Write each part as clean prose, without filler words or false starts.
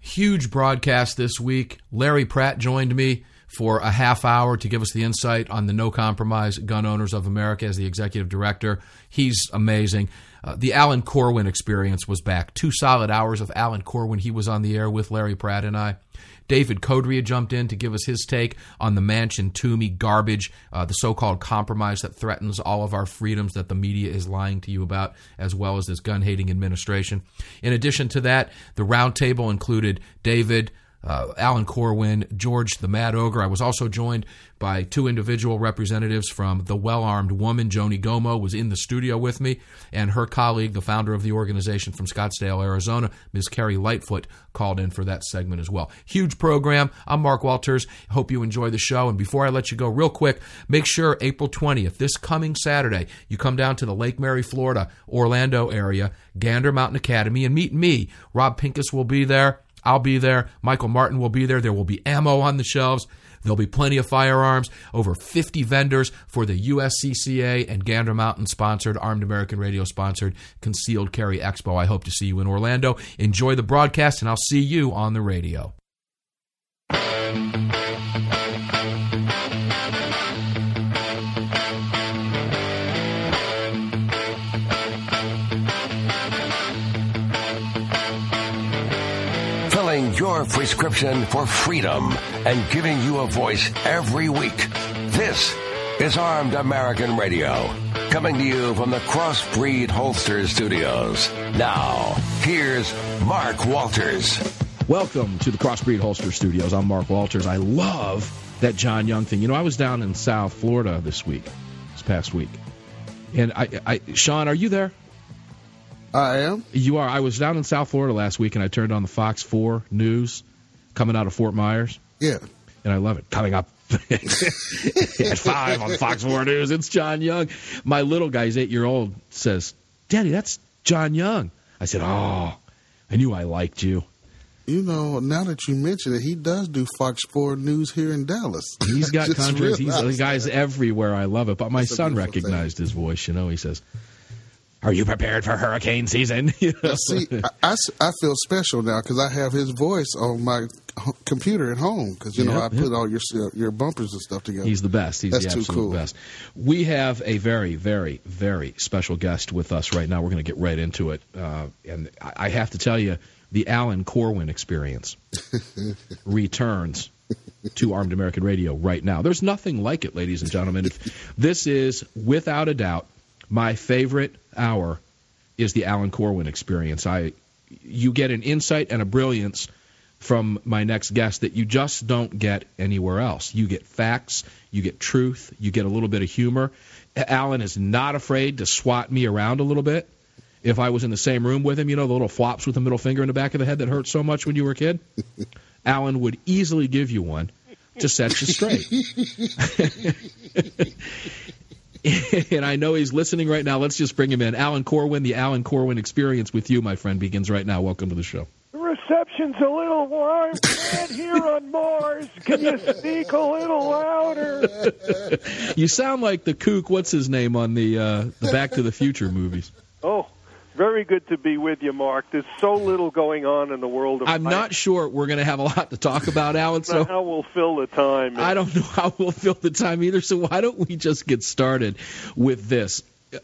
Huge broadcast this week. Larry Pratt joined me for a half hour to give us the insight on the No Compromise Gun Owners of America as the executive director. He's amazing. The Alan Corwin experience was back. 2 solid hours of Alan Corwin. He was on the air with Larry Pratt and I. David Codrea jumped in to give us his take on the Manchin-Toomey garbage, the so-called compromise that threatens all of our freedoms that the media is lying to you about, as well as this gun-hating administration. In addition to that, the roundtable included David, Alan Corwin, George the Mad Ogre. I was also joined by 2 individual representatives from the Well-Armed Woman. Joni Gomo was in the studio with me, and her colleague, the founder of the organization from Scottsdale, Arizona, Ms. Carrie Lightfoot, called in for that segment as well. Huge program. I'm Mark Walters. Hope you enjoy the show. And before I let you go, real quick, make sure April 20th, this coming Saturday, you come down to the Lake Mary, Florida, Orlando area, Gander Mountain Academy, and meet me. Rob Pincus will be there. I'll be there. Michael Martin will be there. There will be ammo on the shelves. There'll be plenty of firearms. Over 50 vendors for the USCCA and Gander Mountain-sponsored, Armed American Radio-sponsored Concealed Carry Expo. I hope to see you in Orlando. Enjoy the broadcast, and I'll see you on the radio. Your prescription for freedom and giving you a voice every week. This is Armed American Radio, coming to you from the Crossbreed Holster Studios. Now, here's Mark Walters. Welcome to the Crossbreed Holster Studios. I'm Mark Walters. I love that John Young thing. You know, I was down in South Florida this past week. And Sean, are you there? I am. You are. I was down in South Florida last week, and I turned on the Fox 4 News coming out of Fort Myers. Yeah. And I love it. Coming up at 5 on Fox 4 News, it's John Young. My little guy, he's 8-year-old, says, "Daddy, that's John Young." I said, "Oh, I knew I liked you." You know, now that you mention it, he does do Fox 4 News here in Dallas. He's got countries. The guy's everywhere. I love it. But my son recognized his voice. You know, he says, "Are you prepared for hurricane season?" You know? See, I feel special now because I have his voice on my computer at home because, I put all your bumpers and stuff together. He's the best. He's the absolute best. We have a very, very, very special guest with us right now. We're going to get right into it. And I have to tell you, the Alan Corwin experience returns to Armed American Radio right now. There's nothing like it, ladies and gentlemen. This is, without a doubt, my favorite hour is the Alan Corwin experience. You get an insight and a brilliance from my next guest that you just don't get anywhere else. You get facts, you get truth, you get a little bit of humor. Alan is not afraid to swat me around a little bit. If I was in the same room with him, the little flops with the middle finger in the back of the head that hurt so much when you were a kid, Alan would easily give you one to set you straight. And I know he's listening right now. Let's just bring him in. Alan Corwin, the Alan Corwin experience with you, my friend, begins right now. Welcome to the show. The reception's a little warm. And here on Mars, can you speak a little louder? You sound like the kook, what's his name, on the Back to the Future movies. Oh, very good to be with you, Mark. There's so little going on in the world of I'm not sure we're going to have a lot to talk about, Alan. So how we'll fill the time. I don't know how we'll fill the time either, so why don't we just get started with this?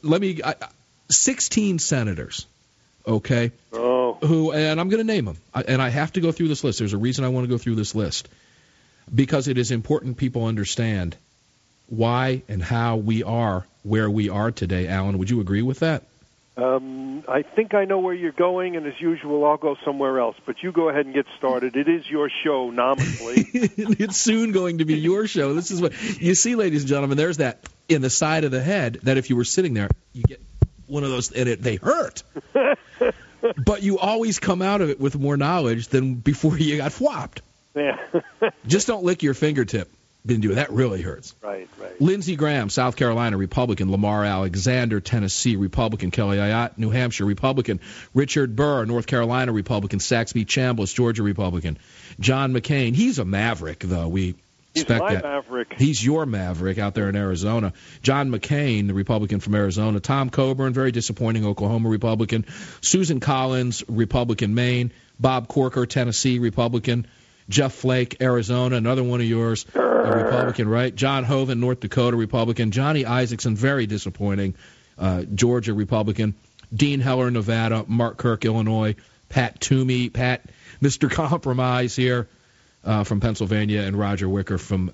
16 senators, okay, and I'm going to name them, and I have to go through this list. There's a reason I want to go through this list, because it is important people understand why and how we are where we are today. Alan, would you agree with that? I think I know where you're going, and as usual, I'll go somewhere else. But you go ahead and get started. It is your show, nominally. It's soon going to be your show. This is what you see, ladies and gentlemen. There's that in the side of the head that if you were sitting there, you get one of those, and they hurt. But you always come out of it with more knowledge than before you got whopped. Yeah. Just don't lick your fingertip. Didn't do it. That really hurts. Right. Lindsey Graham, South Carolina, Republican. Lamar Alexander, Tennessee, Republican. Kelly Ayotte, New Hampshire, Republican. Richard Burr, North Carolina, Republican. Saxby Chambliss, Georgia, Republican. John McCain, he's a maverick, though. We expect He's my maverick. He's your maverick out there in Arizona. John McCain, the Republican from Arizona. Tom Coburn, very disappointing, Oklahoma Republican. Susan Collins, Republican, Maine. Bob Corker, Tennessee, Republican. Jeff Flake, Arizona, another one of yours, a Republican, right? John Hoeven, North Dakota, Republican. Johnny Isaacson, very disappointing, Georgia, Republican. Dean Heller, Nevada. Mark Kirk, Illinois. Pat Toomey, Mr. Compromise here from Pennsylvania, and Roger Wicker from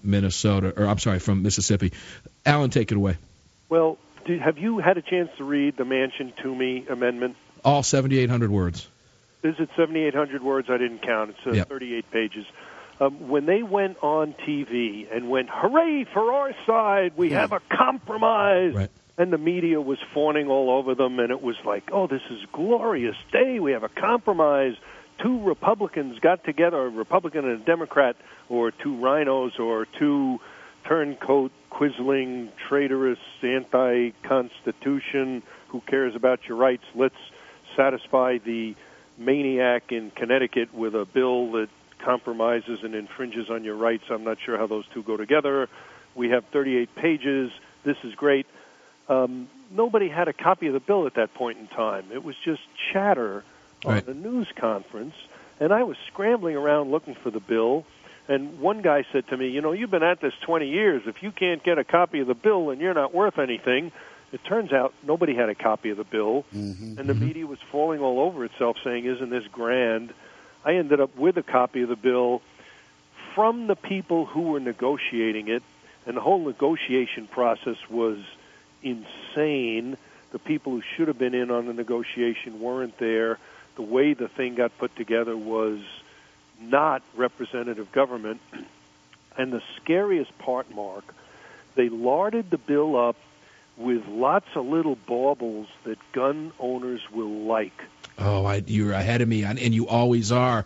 from Mississippi. Alan, take it away. Well, have you had a chance to read the Manchin-Toomey amendment? All 7,800 words. Is it 7,800 words? I didn't count. It's 38 pages. When they went on TV and went, hooray for our side, we have a compromise, right. And the media was fawning all over them, and it was like, oh, this is a glorious day. We have a compromise. Two Republicans got together, a Republican and a Democrat, or two rhinos, or two turncoat, quizzling, traitorous, anti-Constitution, who cares about your rights? Let's satisfy the maniac in Connecticut with a bill that compromises and infringes on your rights. I'm not sure how those two go together. We have 38 pages. This is great. Nobody had a copy of the bill at that point in time. It was just chatter on the news conference, and I was scrambling around looking for the bill, and one guy said to me, you've been at this 20 years. If you can't get a copy of the bill, then you're not worth anything. It turns out nobody had a copy of the bill, and the media was falling all over itself saying, isn't this grand? I ended up with a copy of the bill from the people who were negotiating it, and the whole negotiation process was insane. The people who should have been in on the negotiation weren't there. The way the thing got put together was not representative government. And the scariest part, Mark, they larded the bill up with lots of little baubles that gun owners will like. Oh, you're ahead of me, and you always are.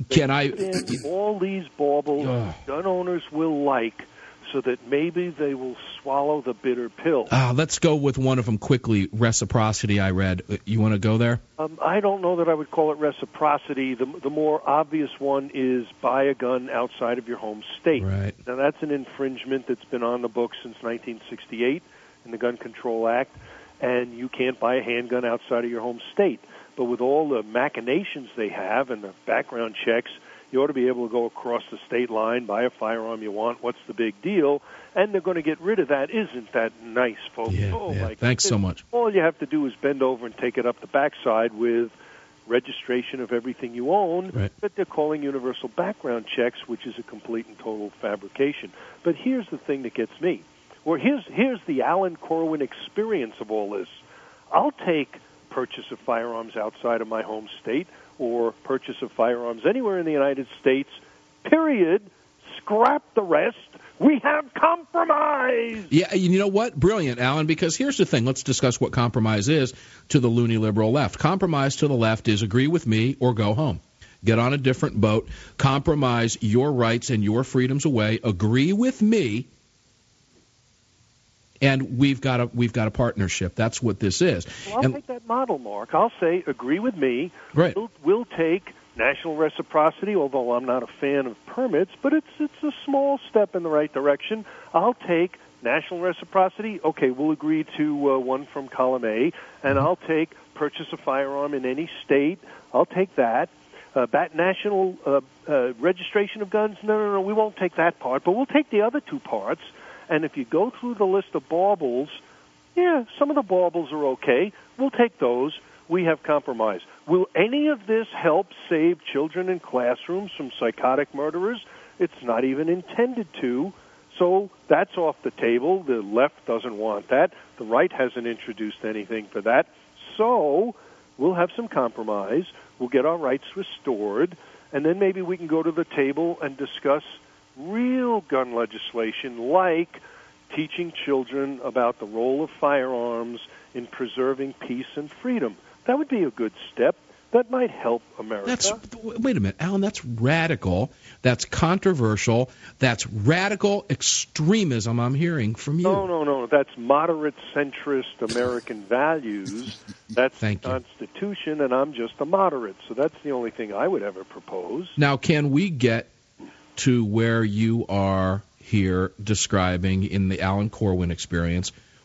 All these baubles gun owners will like, so that maybe they will swallow the bitter pill. Let's go with one of them quickly. Reciprocity, I read. You want to go there? I don't know that I would call it reciprocity. The more obvious one is buy a gun outside of your home state. Right. Now, that's an infringement that's been on the books since 1968 in the Gun Control Act, and you can't buy a handgun outside of your home state. But with all the machinations they have and the background checks, you ought to be able to go across the state line, buy a firearm you want. What's the big deal? And they're going to get rid of that. Isn't that nice, folks? Thanks so much. All you have to do is bend over and take it up the backside with registration of everything you own that they're calling universal background checks, which is a complete and total fabrication. But here's the thing that gets me. Or here's the Alan Corwin experience of all this. I'll take purchase of firearms outside of my home state or purchase of firearms anywhere in the United States, period. Scrap the rest. We have compromise. Yeah, you know what? Brilliant, Alan, because here's the thing. Let's discuss what compromise is to the loony liberal left. Compromise to the left is agree with me or go home. Get on a different boat. Compromise your rights and your freedoms away. Agree with me. And we've got a partnership. That's what this is. Well, I'll take that model, Mark. I'll say, agree with me. Right. We'll take national reciprocity, although I'm not a fan of permits, but it's a small step in the right direction. I'll take national reciprocity. Okay, we'll agree to one from column A, and I'll take purchase a firearm in any state. I'll take that. National registration of guns, no, we won't take that part, but we'll take the other two parts. And if you go through the list of baubles, some of the baubles are okay. We'll take those. We have compromise. Will any of this help save children in classrooms from psychotic murderers? It's not even intended to. So that's off the table. The left doesn't want that. The right hasn't introduced anything for that. So we'll have some compromise. We'll get our rights restored. And then maybe we can go to the table and discuss real gun legislation, like teaching children about the role of firearms in preserving peace and freedom. That would be a good step. That might help America. Wait a minute, Alan, that's radical. That's controversial. That's radical extremism I'm hearing from you. No. That's moderate, centrist American values. That's the Constitution, and I'm just a moderate. So that's the only thing I would ever propose. Now, can we get to where you are here describing in the Alan Corwin experience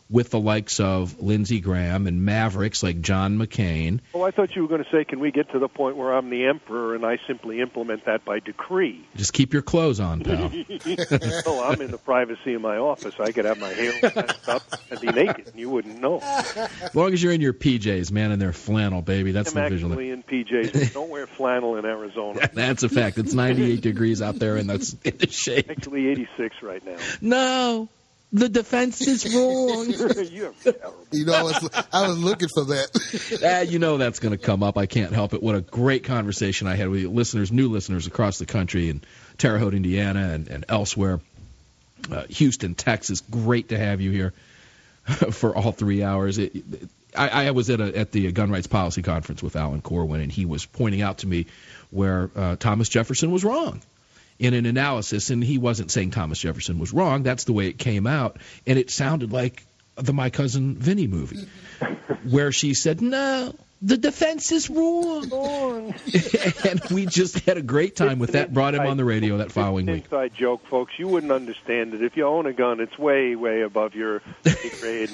with the likes of Lindsey Graham and mavericks like John McCain. Oh, I thought you were going to say, can we get to the point where I'm the emperor and I simply implement that by decree? Just keep your clothes on, pal. Well, I'm in the privacy of my office. I could have my hair messed up and be naked, and you wouldn't know. As long as you're in your PJs, man, and they're flannel, baby. That's the visual. I'm actually in PJs. Don't wear flannel in Arizona. That's a fact. It's 98 degrees out there, and that's in the shade. Actually 86 right now. No. The defense is wrong. You're terrible. You know, I was looking for that. You know that's going to come up. I can't help it. What a great conversation I had with listeners, new listeners across the country in Terre Haute, Indiana, and elsewhere. Houston, Texas. Great to have you here for all 3 hours. I was at the Gun Rights Policy Conference with Alan Corwin, and he was pointing out to me where Thomas Jefferson was wrong in an analysis, and he wasn't saying Thomas Jefferson was wrong. That's the way it came out, and it sounded like the My Cousin Vinny movie, where she said, no, the defense is wrong. And we just had a great time with that, brought him on the radio that following week. Inside joke, folks. You wouldn't understand it. If you own a gun, it's way, way above your grade.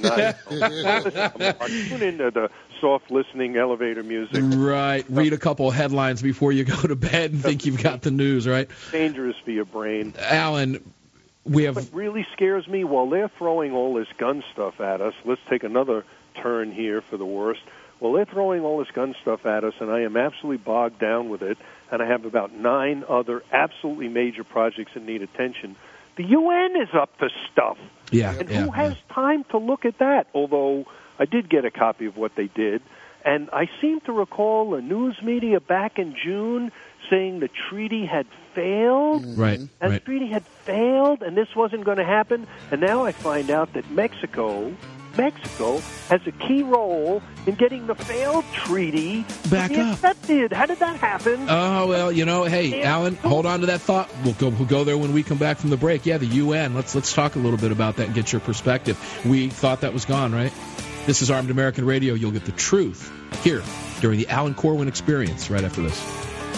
Tune into the soft listening elevator music. Right. Read a couple of headlines before you go to bed and think you've got the news, right? Dangerous for your brain. Alan, we have... What really scares me, while they're throwing all this gun stuff at us, let's take another turn here for the worst. Well, they're throwing all this gun stuff at us, and I am absolutely bogged down with it, and I have about 9 other absolutely major projects that need attention. The UN is up to stuff. Yeah. And who has time to look at that? Although I did get a copy of what they did, and I seem to recall the news media back in June saying the treaty had failed. Right. And the treaty had failed, and this wasn't going to happen. And now I find out that Mexico has a key role in getting the failed treaty back up. Accepted. How did that happen? Oh, well, hey, Alan, hold on to that thought. We'll go there when we come back from the break. Yeah, the UN. Let's talk a little bit about that and get your perspective. We thought that was gone, right? This is Armed American Radio. You'll get the truth here during the Alan Corwin Experience right after this.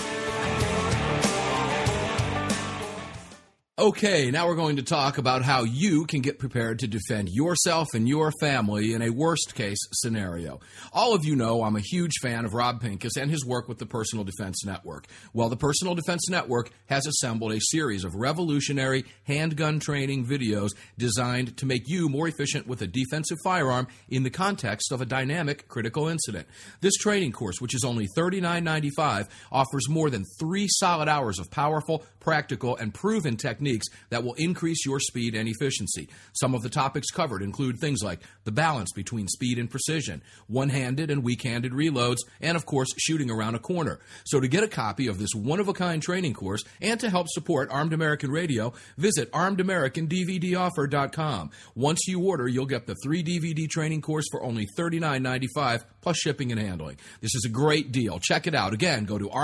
Okay, now we're going to talk about how you can get prepared to defend yourself and your family in a worst-case scenario. All of you know I'm a huge fan of Rob Pincus and his work with the Personal Defense Network. Well, the Personal Defense Network has assembled a series of revolutionary handgun training videos designed to make you more efficient with a defensive firearm in the context of a dynamic critical incident. This training course, which is only $39.95, offers more than 3 solid hours of powerful, practical, and proven techniques that will increase your speed and efficiency. Some of the topics covered include things like the balance between speed and precision, one-handed and weak-handed reloads, and of course, shooting around a corner. So to get a copy of this one-of-a-kind training course and to help support Armed American Radio, visit ArmedAmericanDVDoffer.com. Once you order, you'll get the 3-DVD training course for only $39.95 plus shipping and handling. This is a great deal. Check it out. Again, go to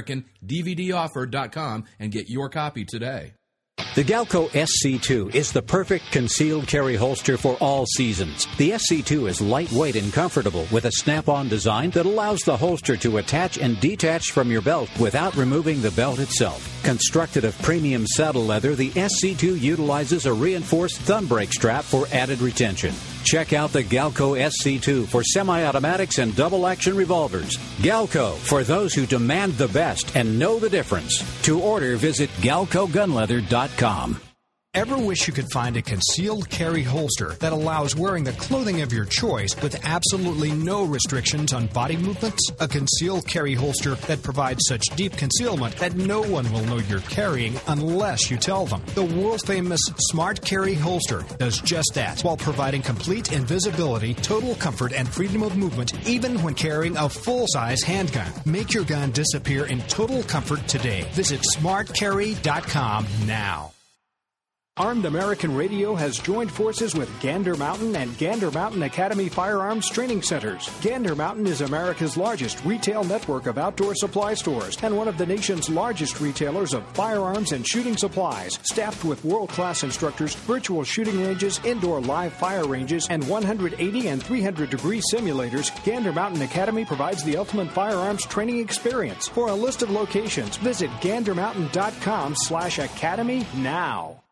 ArmedAmericanDVDoffer.com and get your copy today. The Galco SC2 is the perfect concealed carry holster for all seasons. The SC2 is lightweight and comfortable with a snap-on design that allows the holster to attach and detach from your belt without removing the belt itself. Constructed of premium saddle leather, the SC2 utilizes a reinforced thumb brake strap for added retention. Check out the Galco SC2 for semi-automatics and double-action revolvers. Galco, for those who demand the best and know the difference. To order, visit GalcoGunleather.com. Ever wish you could find a concealed carry holster that allows wearing the clothing of your choice with absolutely no restrictions on body movements? A concealed carry holster that provides such deep concealment that no one will know you're carrying unless you tell them. The world-famous Smart Carry holster does just that while providing complete invisibility, total comfort, and freedom of movement even when carrying a full-size handgun. Make your gun disappear in total comfort today. Visit smartcarry.com now. Armed American Radio has joined forces with Gander Mountain and Gander Mountain Academy Firearms Training Centers. Gander Mountain is America's largest retail network of outdoor supply stores and one of the nation's largest retailers of firearms and shooting supplies. Staffed with world-class instructors, virtual shooting ranges, indoor live fire ranges, and 180 and 300-degree simulators, Gander Mountain Academy provides the ultimate firearms training experience. For a list of locations, visit gandermountain.com/academy now.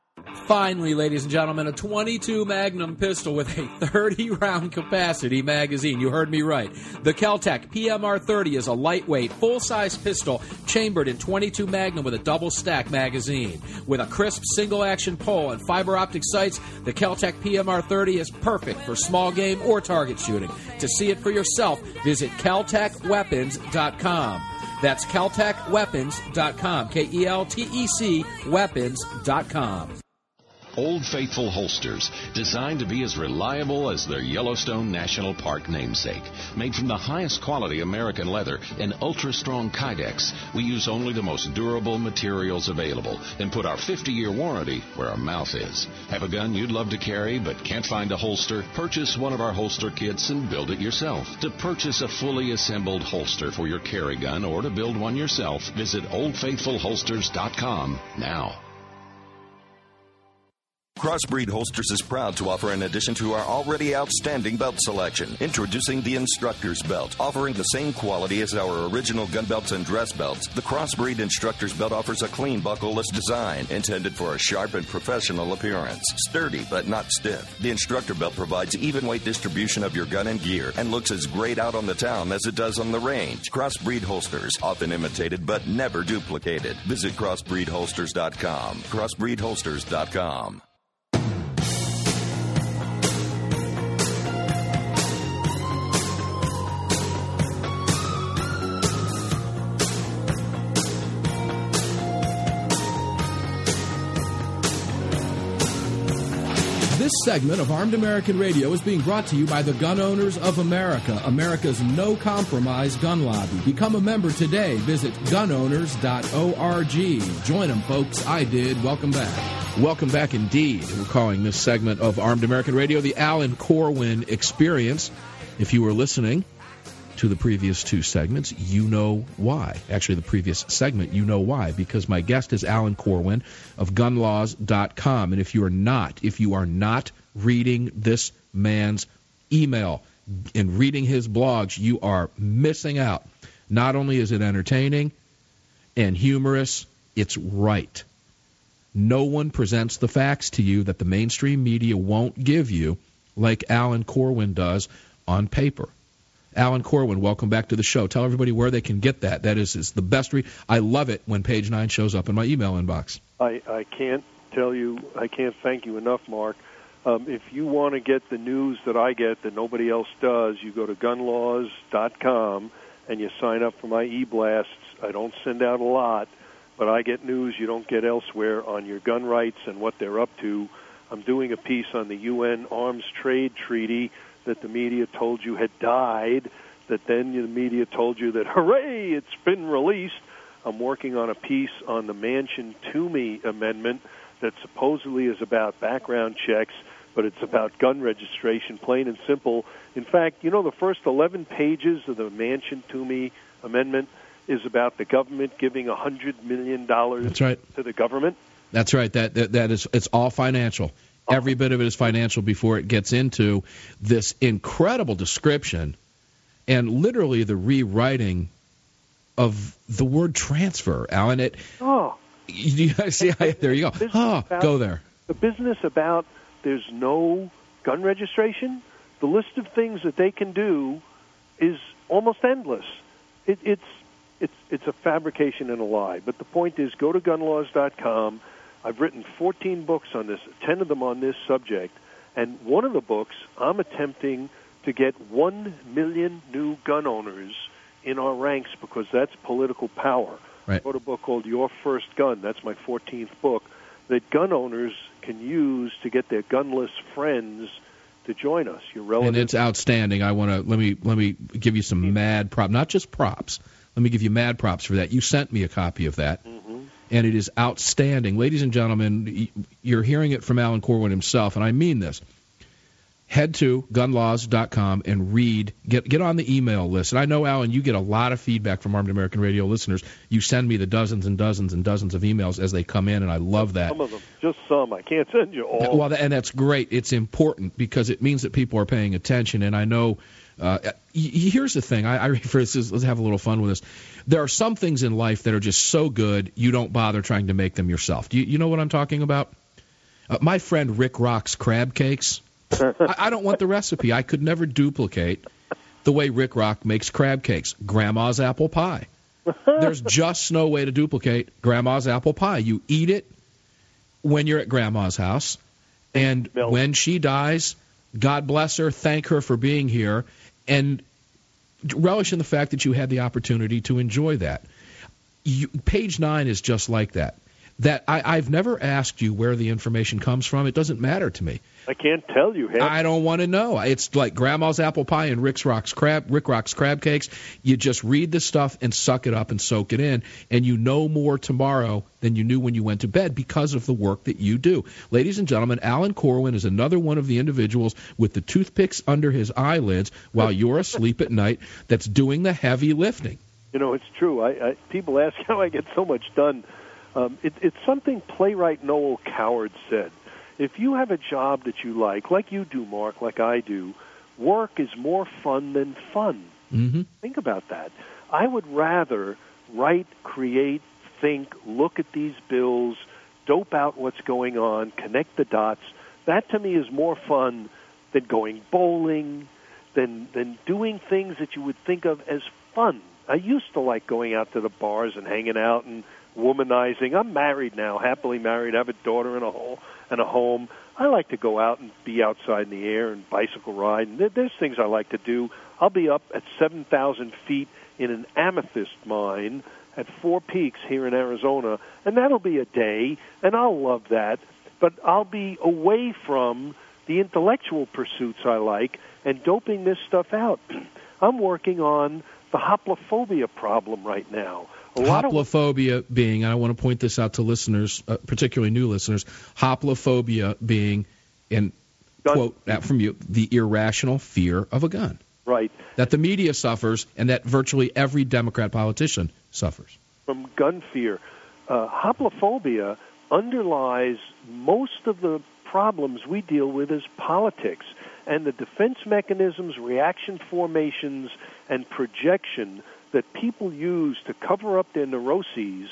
Finally, ladies and gentlemen, a 22 Magnum pistol with a 30-round capacity magazine. You heard me right. The Kel-Tec PMR-30 is a lightweight, full-size pistol chambered in 22 Magnum with a double-stack magazine. With a crisp single-action pole and fiber optic sights, the Kel-Tec PMR-30 is perfect for small game or target shooting. To see it for yourself, visit KelTecWeapons.com. That's KelTecWeapons.com. KELTEC Weapons.com. Old Faithful Holsters, designed to be as reliable as their Yellowstone National Park namesake. Made from the highest quality American leather and ultra-strong Kydex, we use only the most durable materials available and put our 50-year warranty where our mouth is. Have a gun you'd love to carry but can't find a holster? Purchase one of our holster kits and build it yourself. To purchase a fully assembled holster for your carry gun or to build one yourself, visit OldFaithfulHolsters.com now. Crossbreed Holsters is proud to offer, in addition to our already outstanding belt selection, introducing the Instructor's Belt. Offering the same quality as our original gun belts and dress belts, the Crossbreed Instructor's Belt offers a clean, buckleless design intended for a sharp and professional appearance. Sturdy, but not stiff. The Instructor Belt provides even weight distribution of your gun and gear and looks as great out on the town as it does on the range. Crossbreed Holsters, often imitated but never duplicated. Visit CrossbreedHolsters.com. CrossbreedHolsters.com. This segment of Armed American Radio is being brought to you by the Gun Owners of America, America's no-compromise gun lobby. Become a member today. Visit gunowners.org. Join them, folks. I did. Welcome back. Welcome back indeed. We're calling this segment of Armed American Radio the Alan Corwin Experience. If you were listening to the previous two segments, you know why. Actually, the previous segment, you know why, because my guest is Alan Corwin of gunlaws.com. And if you are not reading this man's email and reading his blogs, you are missing out. Not only is it entertaining and humorous, it's right. No one presents the facts to you that the mainstream media won't give you like Alan Corwin does on paper. Alan Corwin, welcome back to the show. Tell everybody where they can get that. That is the best read. I love it when page 9 shows up in my email inbox. I can't thank you enough, Mark. If you want to get the news that I get that nobody else does, you go to gunlaws.com and you sign up for my e-blasts. I don't send out a lot, but I get news you don't get elsewhere on your gun rights and what they're up to. I'm doing a piece on the UN Arms Trade Treaty that the media told you had died, that then the media told you that, hooray, it's been released. I'm working on a piece on the Manchin-Toomey Amendment that supposedly is about background checks, but it's about gun registration, plain and simple. In fact, you know, the first 11 pages of the Manchin-Toomey Amendment is about the government giving $100 million That's right. to the government. That's right. That is, it's all financial. Every bit of it is financial before it gets into this incredible description and literally the rewriting of the word transfer, Alan. There you go. Go there. The business about there's no gun registration, the list of things that they can do is almost endless. It's a fabrication and a lie. But the point is, go to gunlaws.com. I've written 14 books on this, 10 of them on this subject, and one of the books I'm attempting to get 1 million new gun owners in our ranks because that's political power. Right. I wrote a book called Your First Gun. That's my 14th book that gun owners can use to get their gunless friends to join us. Your relatives. And it's outstanding. I want to let me give you some mad props, not just props. Let me give you mad props for that. You sent me a copy of that. And it is outstanding. Ladies and gentlemen, you're hearing it from Alan Corwin himself, and I mean this. Head to gunlaws.com and read, get on the email list. And I know, Alan, you get a lot of feedback from Armed American Radio listeners. You send me the dozens and dozens and dozens of emails as they come in, and I love that. Some of them, just some. I can't send you all. Well, and that's great. It's important because it means that people are paying attention, and I know here's the thing. I refer to this. Let's have a little fun with this. There are some things in life that are just so good you don't bother trying to make them yourself. Do you know what I'm talking about? My friend Rick Rock's crab cakes, I don't want the recipe. I could never duplicate the way Rick Rock makes crab cakes. Grandma's apple pie. There's just no way to duplicate Grandma's apple pie. You eat it when you're at Grandma's house, and when she dies, God bless her, thank her for being here, and relish in the fact that you had the opportunity to enjoy that. Page 9 is just like that. I've never asked you where the information comes from. It doesn't matter to me. I can't tell you. I don't want to know. It's like Grandma's apple pie and Rick Rock's crab cakes. You just read the stuff and suck it up and soak it in, and you know more tomorrow than you knew when you went to bed because of the work that you do. Ladies and gentlemen, Alan Corwin is another one of the individuals with the toothpicks under his eyelids while you're asleep at night that's doing the heavy lifting. You know, it's true. People ask how I get so much done. It's something playwright Noel Coward said. If you have a job that you like you do, Mark, like I do, work is more fun than fun. Mm-hmm. Think about that. I would rather write, create, think, look at these bills, dope out what's going on, connect the dots. That, to me, is more fun than going bowling, than doing things that you would think of as fun. I used to like going out to the bars and hanging out and womanizing. I'm married now, happily married. I have a daughter and a home. I like to go out and be outside in the air and bicycle ride. And there's things I like to do. I'll be up at 7,000 feet in an amethyst mine at Four Peaks here in Arizona, and that'll be a day, and I'll love that. But I'll be away from the intellectual pursuits I like and doping this stuff out. I'm working on the hoplophobia problem right now. Hoplophobia being, and I want to point this out to listeners, particularly new listeners, hoplophobia being, and quote that from you, the irrational fear of a gun. Right. That the media suffers and that virtually every Democrat politician suffers. From gun fear. Hoplophobia underlies most of the problems we deal with as politics. And the defense mechanisms, reaction formations, and projection that people use to cover up their neuroses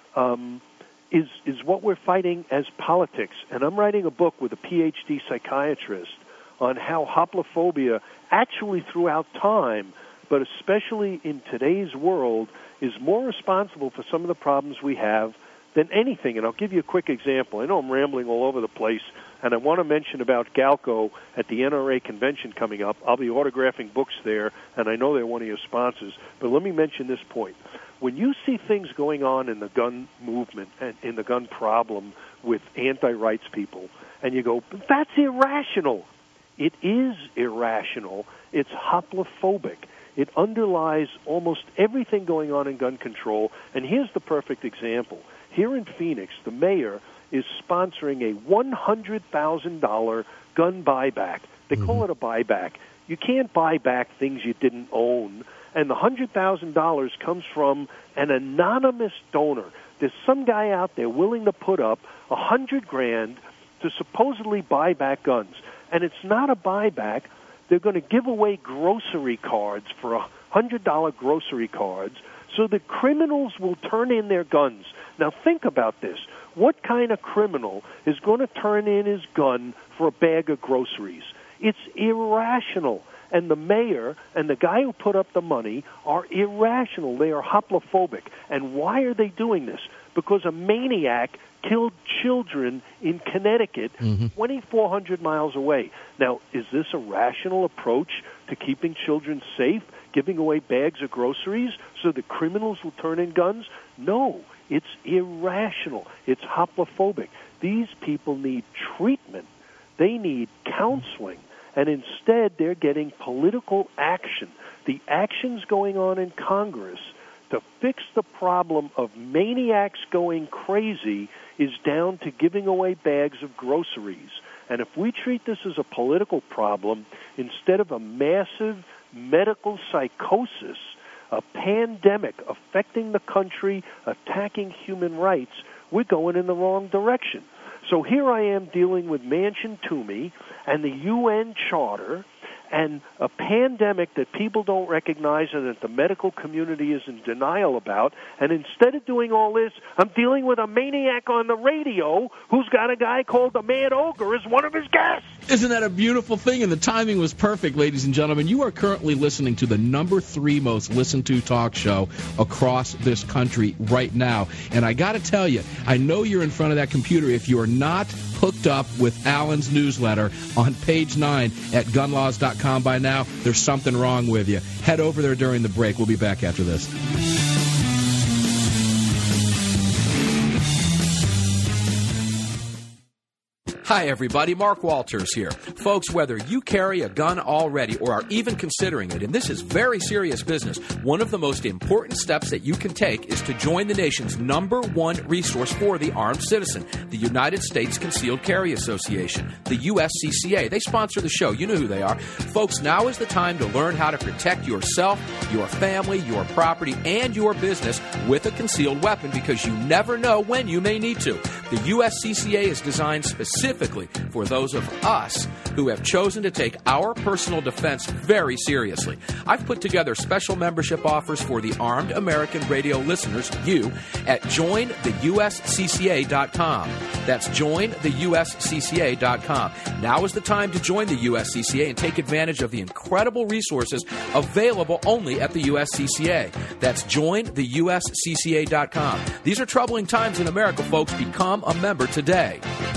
is what we're fighting as politics. And I'm writing a book with a PhD psychiatrist on how hoplophobia actually throughout time, but especially in today's world, is more responsible for some of the problems we have than anything. And I'll give you a quick example. I know I'm rambling all over the place, and I want to mention about Galco at the NRA convention coming up. I'll be autographing books there, and I know they're one of your sponsors. But let me mention this point. When you see things going on in the gun movement and in the gun problem with anti-rights people, and you go, that's irrational. It is irrational. It's hoplophobic. It underlies almost everything going on in gun control. And here's the perfect example. Here in Phoenix, the mayor is sponsoring a $100,000 gun buyback. They call it a buyback. You can't buy back things you didn't own. And the $100,000 comes from an anonymous donor. There's some guy out there willing to put up $100,000 to supposedly buy back guns. And it's not a buyback. They're going to give away grocery cards for $100 grocery cards so the criminals will turn in their guns. Now think about this. What kind of criminal is going to turn in his gun for a bag of groceries? It's irrational. And the mayor and the guy who put up the money are irrational. They are hoplophobic. And why are they doing this? Because a maniac killed children in Connecticut 2,400 miles away. Now, is this a rational approach to keeping children safe, giving away bags of groceries so the criminals will turn in guns? No, it's irrational. It's hoplophobic. These people need treatment. They need counseling. And instead, they're getting political action. The actions going on in Congress to fix the problem of maniacs going crazy is down to giving away bags of groceries. And if we treat this as a political problem instead of a massive medical psychosis, a pandemic affecting the country, attacking human rights, we're going in the wrong direction. So here I am dealing with Manchin-Toomey and the UN Charter and a pandemic that people don't recognize and that the medical community is in denial about. And instead of doing all this, I'm dealing with a maniac on the radio who's got a guy called the Mad Ogre as one of his guests. Isn't that a beautiful thing? And the timing was perfect, ladies and gentlemen. You are currently listening to the number 3 most listened to talk show across this country right now. And I got to tell you, I know you're in front of that computer. If you are not hooked up with Alan's newsletter on page 9 at gunlaws.com by now, there's something wrong with you. Head over there during the break. We'll be back after this. Hi, everybody. Mark Walters here. Folks, whether you carry a gun already or are even considering it, and this is very serious business, one of the most important steps that you can take is to join the nation's #1 resource for the armed citizen, the United States Concealed Carry Association, the USCCA. They sponsor the show. You know who they are. Folks, now is the time to learn how to protect yourself, your family, your property, and your business with a concealed weapon, because you never know when you may need to. The USCCA is designed specifically for those of us who have chosen to take our personal defense very seriously. I've put together special membership offers for the armed American radio listeners, you, at jointheuscca.com. That's jointheuscca.com. Now is the time to join the USCCA and take advantage of the incredible resources available only at the USCCA. That's jointheuscca.com. These are troubling times in America, folks. Become a member today.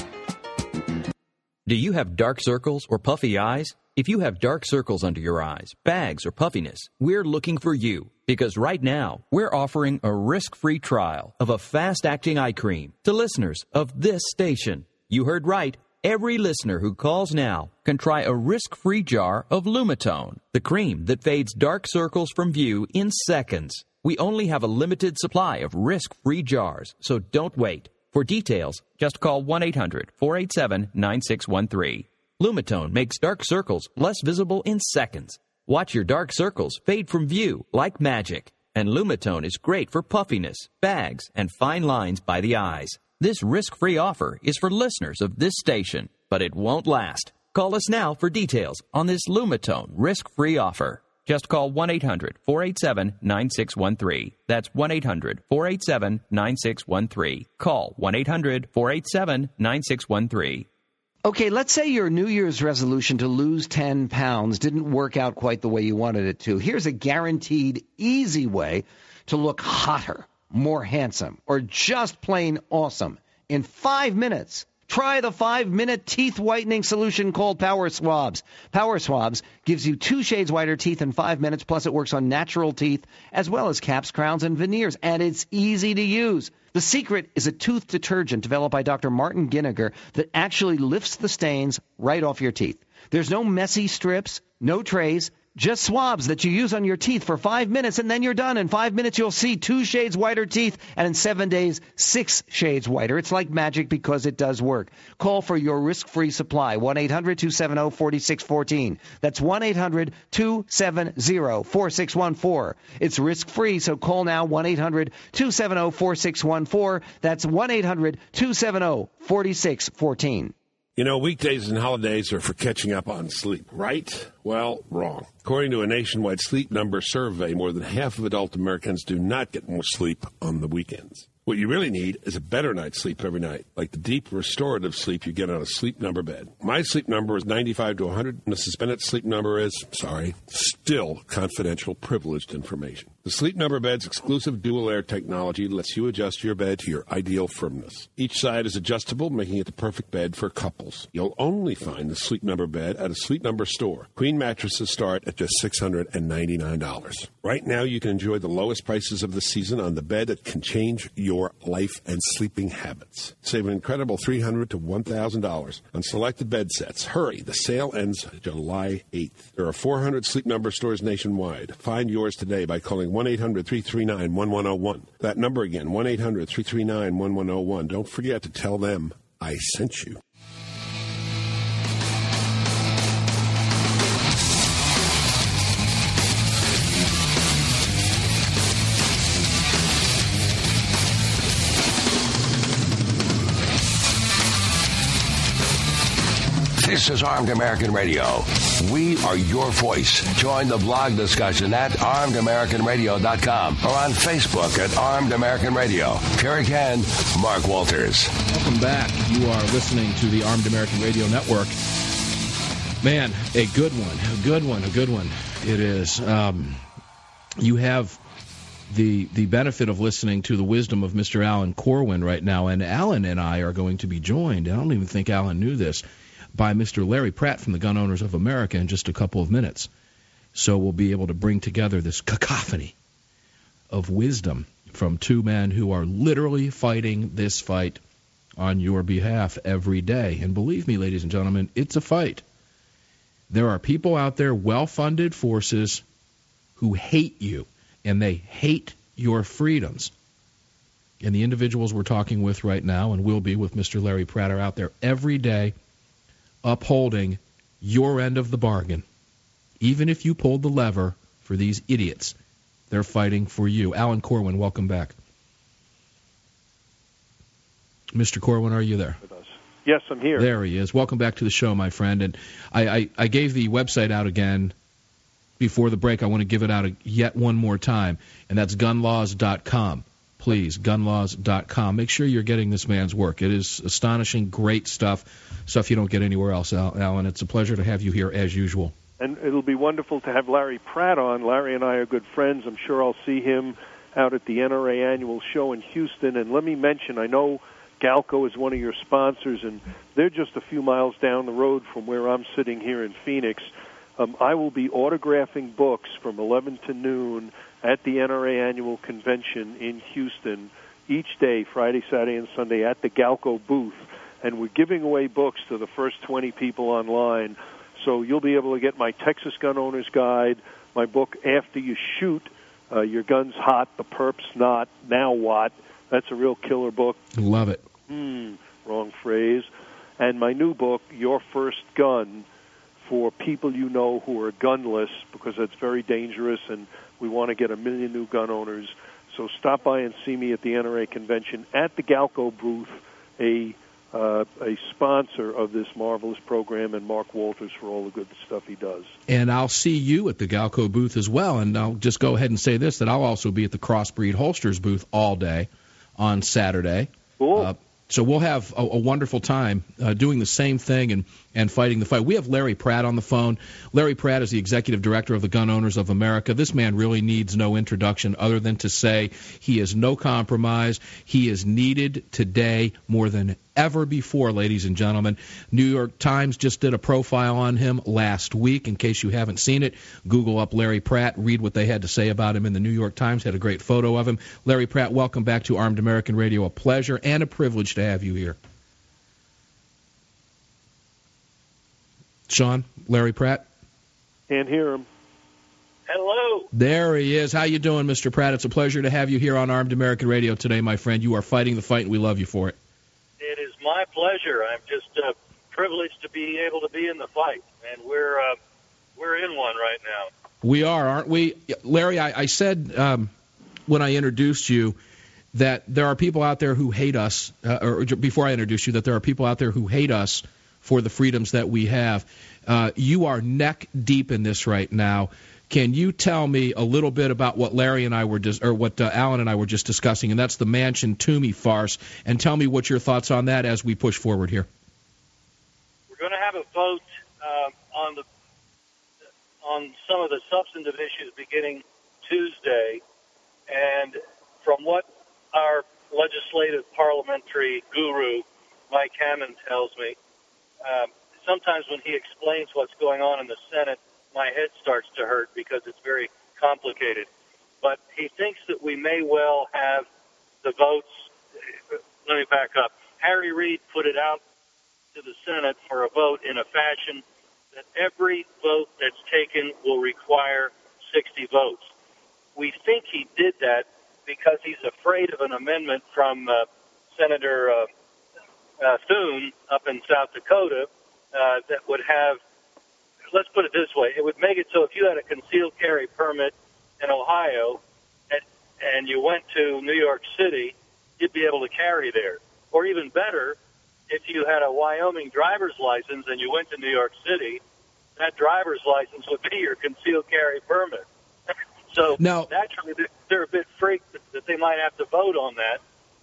Do you have dark circles or puffy eyes? If you have dark circles under your eyes, bags, or puffiness, we're looking for you. Because right now, we're offering a risk-free trial of a fast-acting eye cream to listeners of this station. You heard right. Every listener who calls now can try a risk-free jar of Lumitone, the cream that fades dark circles from view in seconds. We only have a limited supply of risk-free jars, so don't wait. For details, just call 1-800-487-9613. Lumitone makes dark circles less visible in seconds. Watch your dark circles fade from view like magic. And Lumitone is great for puffiness, bags, and fine lines by the eyes. This risk-free offer is for listeners of this station, but it won't last. Call us now for details on this Lumitone risk-free offer. Just call 1-800-487-9613. That's 1-800-487-9613. Call 1-800-487-9613. Okay, let's say your New Year's resolution to lose 10 pounds didn't work out quite the way you wanted it to. Here's a guaranteed, easy way to look hotter, more handsome, or just plain awesome in 5 minutes. Try the 5-minute teeth whitening solution called Power Swabs. Power Swabs gives you 2 shades whiter teeth in 5 minutes, plus it works on natural teeth as well as caps, crowns, and veneers, and it's easy to use. The secret is a tooth detergent developed by Dr. Martin Ginniger that actually lifts the stains right off your teeth. There's no messy strips, no trays, just swabs that you use on your teeth for 5 minutes, and then you're done. In 5 minutes, you'll see 2 shades whiter teeth, and in 7 days, 6 shades whiter. It's like magic because it does work. Call for your risk-free supply, 1-800-270-4614. That's 1-800-270-4614. It's risk-free, so call now, 1-800-270-4614. That's 1-800-270-4614. You know, weekdays and holidays are for catching up on sleep, right? Well, wrong. According to a nationwide Sleep Number survey, more than half of adult Americans do not get more sleep on the weekends. What you really need is a better night's sleep every night, like the deep restorative sleep you get on a Sleep Number bed. My sleep number is 95 to 100, and Mrs. Bennett's sleep number is, still confidential, privileged information. The Sleep Number bed's exclusive dual-air technology lets you adjust your bed to your ideal firmness. Each side is adjustable, making it the perfect bed for couples. You'll only find the Sleep Number bed at a Sleep Number store. Queen mattresses start at just $699. Right now, you can enjoy the lowest prices of the season on the bed that can change your life and sleeping habits. Save an incredible $300 to $1,000 on selected bed sets. Hurry, the sale ends July 8th. There are 400 Sleep Number stores nationwide. Find yours today by calling 1-800-339-1101. That number again, 1-800-339-1101. Don't forget to tell them I sent you. This is Armed American Radio. We are your voice. Join the blog discussion at armedamericanradio.com or on Facebook at Armed American Radio. Here again, Mark Walters. Welcome back. You are listening to the Armed American Radio Network. Man, a good one. A good one. A good one. It is. You have the benefit of listening to the wisdom of Mr. Alan Corwin right now, and Alan and I are going to be joined, I don't even think Alan knew this, by Mr. Larry Pratt from the Gun Owners of America in just a couple of minutes. So we'll be able to bring together this cacophony of wisdom from two men who are literally fighting this fight on your behalf every day. And believe me, ladies and gentlemen, it's a fight. There are people out there, well-funded forces, who hate you, and they hate your freedoms. And the individuals we're talking with right now, and will be with Mr. Larry Pratt, are out there every day upholding your end of the bargain. Even if you pulled the lever for these idiots, they're fighting for you. Alan Corwin, welcome back. Mr. Corwin, are you there? Yes, I'm here. There he is. Welcome back to the show, my friend. And I gave the website out again before the break. I want to give it out yet one more time, and that's gunlaws.com. Please, gunlaws.com. Make sure you're getting this man's work. It is astonishing, great stuff you don't get anywhere else, Alan. It's a pleasure to have you here as usual. And it'll be wonderful to have Larry Pratt on. Larry and I are good friends. I'm sure I'll see him out at the NRA annual show in Houston. And let me mention, I know Galco is one of your sponsors, and they're just a few miles down the road from where I'm sitting here in Phoenix. I will be autographing books from 11 to noon at the NRA annual convention in Houston each day, Friday, Saturday, and Sunday, at the Galco booth. And we're giving away books to the first 20 people online. So you'll be able to get my Texas Gun Owner's Guide, my book, After You Shoot, Your Gun's Hot, The Perp's Not, Now What? That's a real killer book. Love it. Wrong phrase. And my new book, Your First Gun, for people you know who are gunless, because it's very dangerous, and we want to get 1 million new gun owners. So stop by and see me at the NRA convention at the Galco booth, a sponsor of this marvelous program, and Mark Walters for all the good stuff he does. And I'll see you at the Galco booth as well. And I'll just go ahead and say this, that I'll also be at the Crossbreed Holsters booth all day on Saturday. Cool. So we'll have a wonderful time doing the same thing and fighting the fight. We have Larry Pratt on the phone. Larry Pratt is the executive director of the Gun Owners of America. This man really needs no introduction other than to say he is no compromise. He is needed today more than ever before, ladies and gentlemen. New York Times just did a profile on him last week. In case you haven't seen it, Google up Larry Pratt, read what they had to say about him in the New York Times, had a great photo of him. Larry Pratt, welcome back to Armed American Radio. A pleasure and a privilege to have you here. Sean, Larry Pratt? Can't hear him. Hello. There he is. How you doing, Mr. Pratt? It's a pleasure to have you here on Armed American Radio today, my friend. You are fighting the fight, and we love you for it. It is my pleasure. I'm just privileged to be able to be in the fight, and we're in one right now. We are, aren't we? Larry, I said when I introduced you that there are people out there who hate us, or before I introduced you, that there are people out there who hate us for the freedoms that we have. You are neck deep in this right now. Can you tell me a little bit about what Larry and I were what Alan and I were just discussing, and that's the Manchin Toomey farce, and tell me what your thoughts on that as we push forward here. We're going to have a vote on some of the substantive issues beginning Tuesday, and from what our legislative parliamentary guru, Mike Hammond, tells me, sometimes when he explains what's going on in the Senate, my head starts to hurt because it's very complicated. But he thinks that we may well have the votes. Let me back up. Harry Reid put it out to the Senate for a vote in a fashion that every vote that's taken will require 60 votes. We think he did that because he's afraid of an amendment from Senator Thune up in South Dakota that would have, let's put it this way, it would make it so if you had a concealed carry permit in Ohio and you went to New York City, you'd be able to carry there. Or even better, if you had a Wyoming driver's license and you went to New York City, that driver's license would be your concealed carry permit. So now, naturally, they're a bit freaked that they might have to vote on that,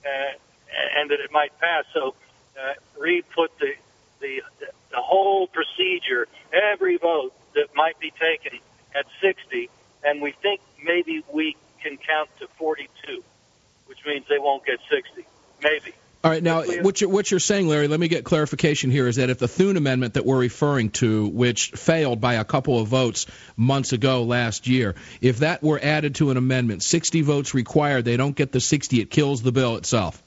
and that it might pass. So Reed put the whole procedure, every vote that might be taken at 60, and we think maybe we can count to 42, which means they won't get 60, maybe. All right, now, what you're saying, Larry, let me get clarification here, is that if the Thune Amendment that we're referring to, which failed by a couple of votes months ago last year, if that were added to an amendment, 60 votes required, they don't get the 60, it kills the bill itself.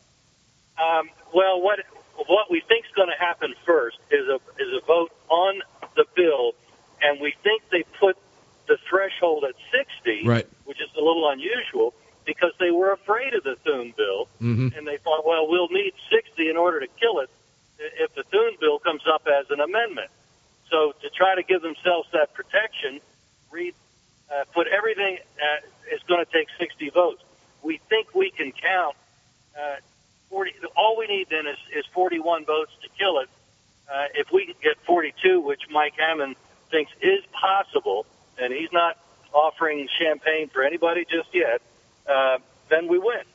Well, what we think is going to happen first is a vote on the bill, and we think they put the threshold at 60, right, which is a little unusual, because they were afraid of the Thune bill, and they thought, well, we'll need 60 in order to kill it if the Thune bill comes up as an amendment. So to try to give themselves that protection, Reed put everything is going to take 60 votes. We think we can count 40. All we need then is 41 votes to kill it. If we can get 42, which Mike Hammond thinks is possible, and he's not offering champagne for anybody just yet, then we win.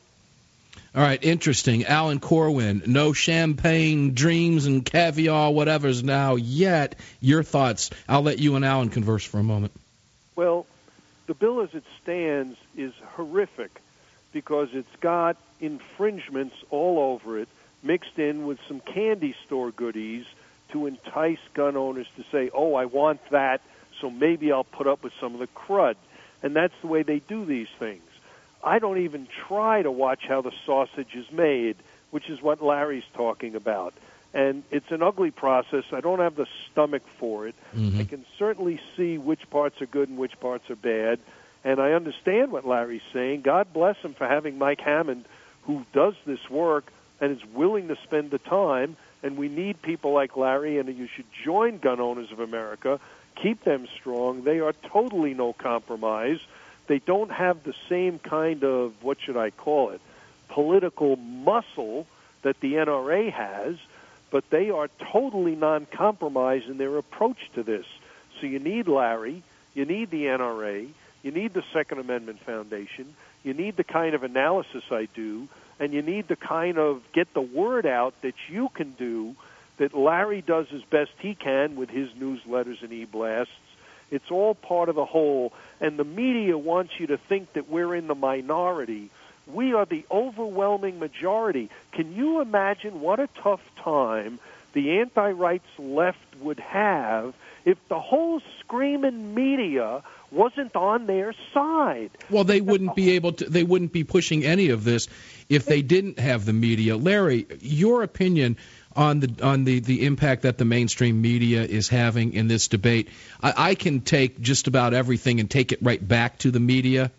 All right, interesting. Alan Corwin, no champagne, dreams, and caviar, whatever's now yet. Your thoughts. I'll let you and Alan converse for a moment. Well, the bill as it stands is horrific because it's got infringements all over it, mixed in with some candy store goodies to entice gun owners to say, oh, I want that, so maybe I'll put up with some of the crud. And that's the way they do these things. I don't even try to watch how the sausage is made, which is what Larry's talking about. And it's an ugly process. I don't have the stomach for it. I can certainly see which parts are good and which parts are bad. And I understand what Larry's saying. God bless him for having Mike Hammond, who does this work and is willing to spend the time. And we need people like Larry, and you should join Gun Owners of America. Keep them strong. They are totally no compromise. They don't have the same kind of, what should I call it, political muscle that the NRA has, but they are totally non-compromise in their approach to this. So you need Larry, you need the NRA, you need the Second Amendment Foundation, you need the kind of analysis I do, and you need to kind of get the word out that you can do, that Larry does as best he can with his newsletters and e-blasts. It's all part of the whole, and the media wants you to think that we're in the minority. We are the overwhelming majority. Can you imagine what a tough time the anti-rights left would have if the whole screaming media wasn't on their side? Well, they wouldn't be able to. They wouldn't be pushing any of this if they didn't have the media. Larry, your opinion on the impact that the mainstream media is having in this debate. I can take just about everything and take it right back to the media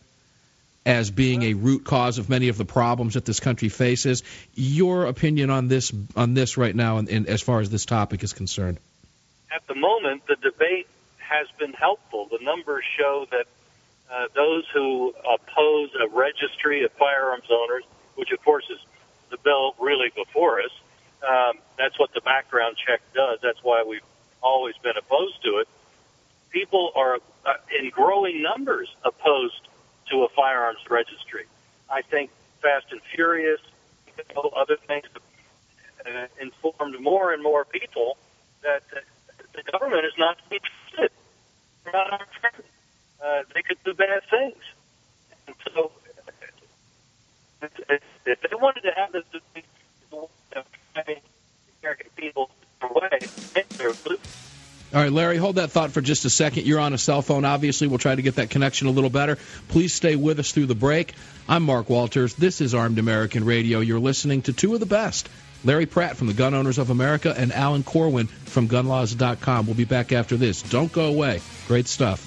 as being a root cause of many of the problems that this country faces. Your opinion on this right now, and as far as this topic is concerned? At the moment, the debate has been helpful. The numbers show that those who oppose a registry of firearms owners, which of course is the bill really before us, that's what the background check does. That's why we've always been opposed to it. People are in growing numbers opposed to a firearms registry. I think Fast and Furious, other things, informed more and more people that the government is not to be trusted. They're not our friend. They could do bad things. And so if they wanted to have this American people away, they're blue. All right, Larry, hold that thought for just a second. You're on a cell phone, obviously. We'll try to get that connection a little better. Please stay with us through the break. I'm Mark Walters. This is Armed American Radio. You're listening to two of the best, Larry Pratt from the Gun Owners of America and Alan Corwin from GunLaws.com. We'll be back after this. Don't go away. Great stuff.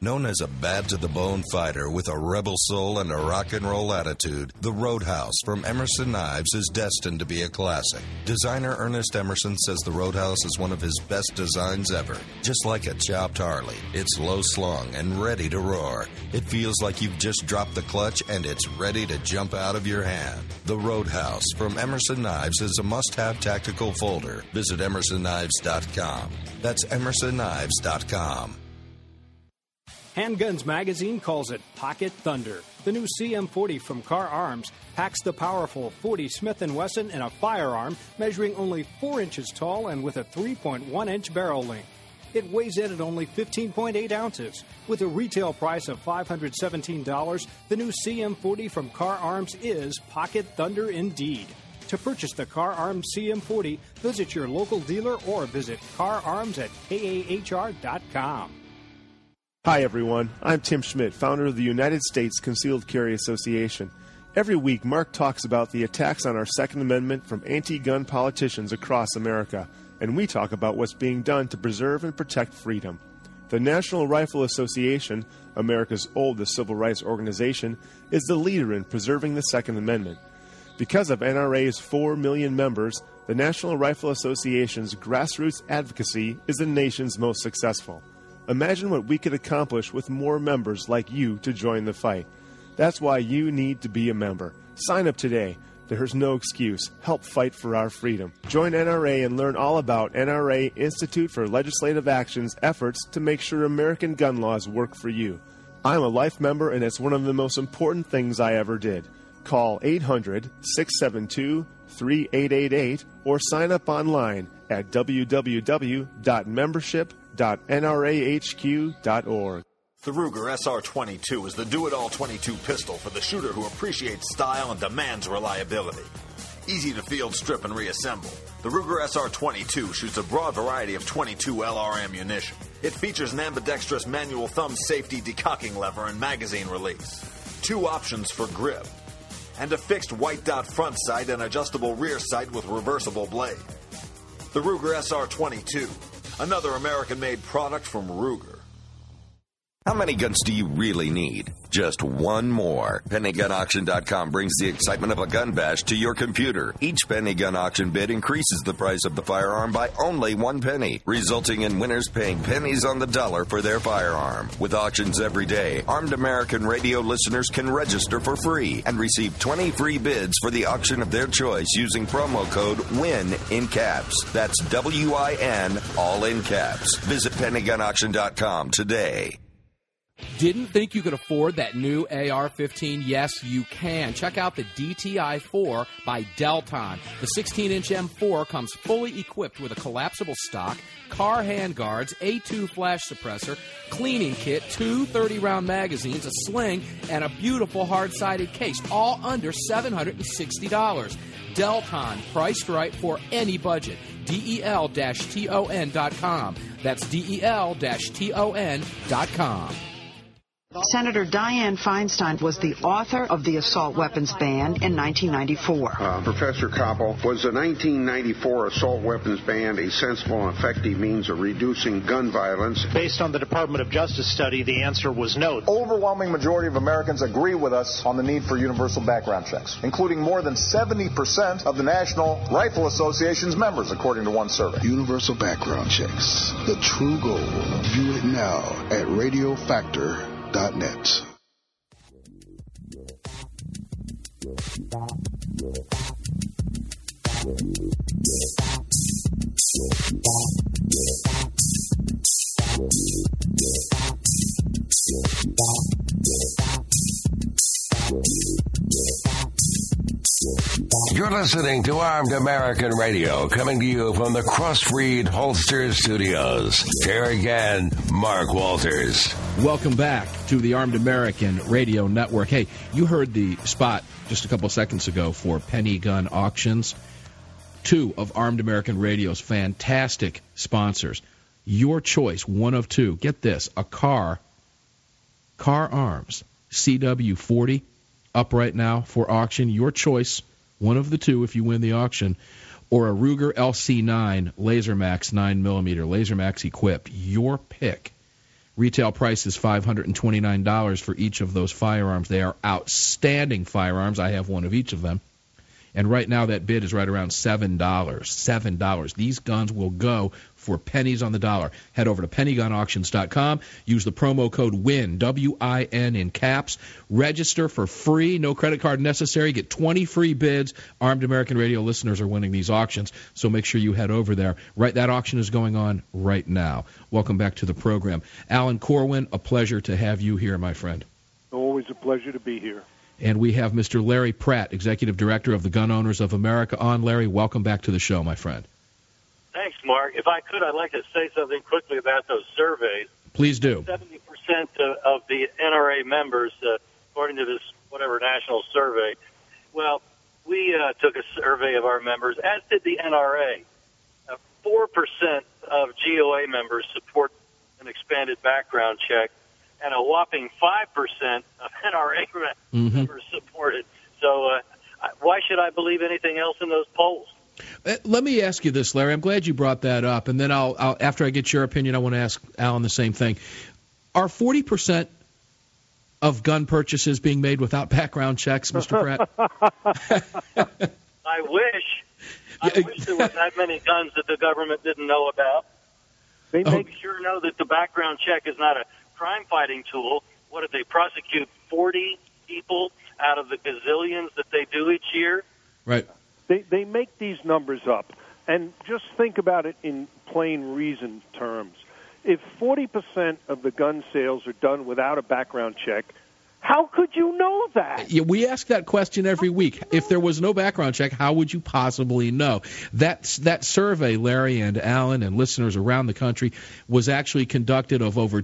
Known as a bad-to-the-bone fighter with a rebel soul and a rock and roll attitude, the Roadhouse from Emerson Knives is destined to be a classic. Designer Ernest Emerson says the Roadhouse is one of his best designs ever. Just like a chopped Harley, it's low-slung and ready to roar. It feels like you've just dropped the clutch and it's ready to jump out of your hand. The Roadhouse from Emerson Knives is a must-have tactical folder. Visit emersonKnives.com. That's emersonKnives.com. Handguns Magazine calls it Pocket Thunder. The new CM40 from Car Arms packs the powerful 40 Smith & Wesson in a firearm measuring only 4 inches tall and with a 3.1-inch barrel length. It weighs in at only 15.8 ounces. With a retail price of $517, the new CM40 from Car Arms is Pocket Thunder indeed. To purchase the Car Arms CM40, visit your local dealer or visit cararms@kahr.com. Hi, everyone. I'm Tim Schmidt, founder of the United States Concealed Carry Association. Every week, Mark talks about the attacks on our Second Amendment from anti-gun politicians across America, and we talk about what's being done to preserve and protect freedom. The National Rifle Association, America's oldest civil rights organization, is the leader in preserving the Second Amendment. Because of NRA's 4 million members, the National Rifle Association's grassroots advocacy is the nation's most successful. Imagine what we could accomplish with more members like you to join the fight. That's why you need to be a member. Sign up today. There's no excuse. Help fight for our freedom. Join NRA and learn all about NRA Institute for Legislative Action's efforts to make sure American gun laws work for you. I'm a life member, and it's one of the most important things I ever did. Call 800-672-3888 or sign up online at www.membership.nrahq.org. The Ruger SR-22 is the do-it-all .22 pistol for the shooter who appreciates style and demands reliability. Easy to field, strip, and reassemble, the Ruger SR-22 shoots a broad variety of .22 LR ammunition. It features an ambidextrous manual thumb safety decocking lever and magazine release, 2 options for grip, and a fixed white dot front sight and adjustable rear sight with reversible blade. The Ruger SR-22, another American-made product from Ruger. How many guns do you really need? Just one more. PennyGunAuction.com brings the excitement of a gun bash to your computer. Each Penny Gun Auction bid increases the price of the firearm by only 1 penny, resulting in winners paying pennies on the dollar for their firearm. With auctions every day, Armed American Radio listeners can register for free and receive 20 free bids for the auction of their choice using promo code WIN in caps. That's WIN, all in caps. Visit PennyGunAuction.com today. Didn't think you could afford that new AR-15? Yes, you can. Check out the DTI-4 by Delton. The 16-inch M4 comes fully equipped with a collapsible stock, car handguards, A2 flash suppressor, cleaning kit, 2 30-round magazines, a sling, and a beautiful hard-sided case, all under $760. Delton, priced right for any budget. DEL-TON.com. That's DEL-TON.com. Senator Dianne Feinstein was the author of the assault weapons ban in 1994. Professor Koppel, was the 1994 assault weapons ban a sensible and effective means of reducing gun violence? Based on the Department of Justice study, the answer was no. Overwhelming majority of Americans agree with us on the need for universal background checks, including more than 70% of the National Rifle Association's members, according to one survey. Universal background checks, the true goal. View it now at RadioFactor.net. You're listening to Armed American Radio, coming to you from the Crossbreed Holster Studios. Here again, Mark Walters. Welcome back to the Armed American Radio Network. Hey, you heard the spot just a couple seconds ago for Penny Gun Auctions. 2 of Armed American Radio's fantastic sponsors. Your choice, one of 2. Get this, a Car Arms CW40 up right now for auction. Your choice, one of the 2 if you win the auction, or a Ruger LC9 Laser Max 9mm Laser Max equipped. Your pick. Retail price is $529 for each of those firearms. They are outstanding firearms. I have one of each of them. And right now that bid is right around $7. $7. These guns will go for pennies on the dollar. Head over to pennygunauctions.com. Use the promo code WIN, W-I-N in caps. Register for free. No credit card necessary. Get 20 free bids. Armed American Radio listeners are winning these auctions, so make sure you head over there. Right, that auction is going on right now. Welcome back to the program. Alan Corwin, a pleasure to have you here, my friend. Always a pleasure to be here. And we have Mr. Larry Pratt, Executive Director of the Gun Owners of America, on. Larry, welcome back to the show, my friend. Thanks, Mark. If I could, I'd like to say something quickly about those surveys. Please do. 70% of the NRA members, according to this whatever national survey, well, we took a survey of our members, as did the NRA. 4% of GOA members support an expanded background check, and a whopping 5% of NRA members support it. So why should I believe anything else in those polls? Let me ask you this, Larry. I'm glad you brought that up, and then I'll after I get your opinion, I want to ask Alan the same thing. Are 40% of gun purchases being made without background checks, Mr. Pratt? I wish there were that many guns that the government didn't know about. They make sure know that the background check is not a crime-fighting tool. What did they prosecute? 40 people out of the gazillions that they do each year? Right. They make these numbers up, and just think about it in plain reason terms. If 40% of the gun sales are done without a background check, how could you know that? Yeah, we ask that question every week. If there was no background check, how would you possibly know? That survey, Larry and Alan and listeners around the country, was actually conducted of over